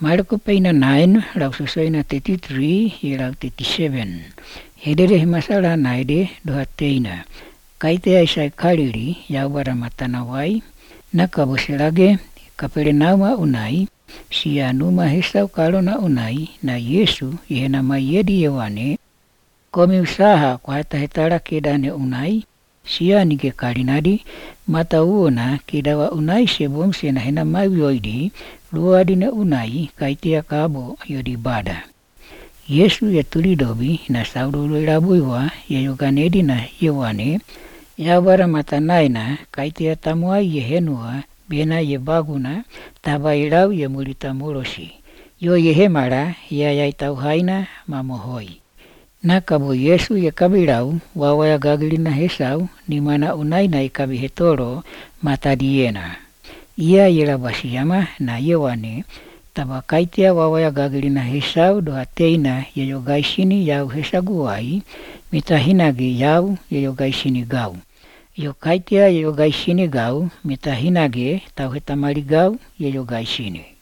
Marko paina 9, lau sosoina 33, i lau 37. Hedere he masala naide doha teina. Kaitea isai kariri, yaubara matana wai. Naka boselage, kapere nauma unai. Sia numa hesau kalona unai, na Yesu ihena mai yedi yewane. Komi usaha kwa hata hetara kedane unai. Sia nige karinadi, mata uona kedawa unai sebom sena hena mai yoidi. Luadine unai kaitea kabo yodi bada. Yesu ya tulidobi na saudulu irabuiwa ya yoganedi na yewane. Yaubara matanaina kaitea tamuai ye henua bena ye baguna taba irau ye mulita morosi. Yo ye hemara ya yaitau haina mamohoi. Nakabo Yesu ye kabirau wawaya gagilina hesau ni mana unaina ikabi hetoro matadiena. Ia yerabasiyama na yewane taba kaitea wawaya gagilina hesau doha teina ye yogaisini yau hesaguai mitahinage yau ye yogaisini gau. Yo kaitea ye yogaisini gau mitahinage tau hetamari gau ye yogaisini.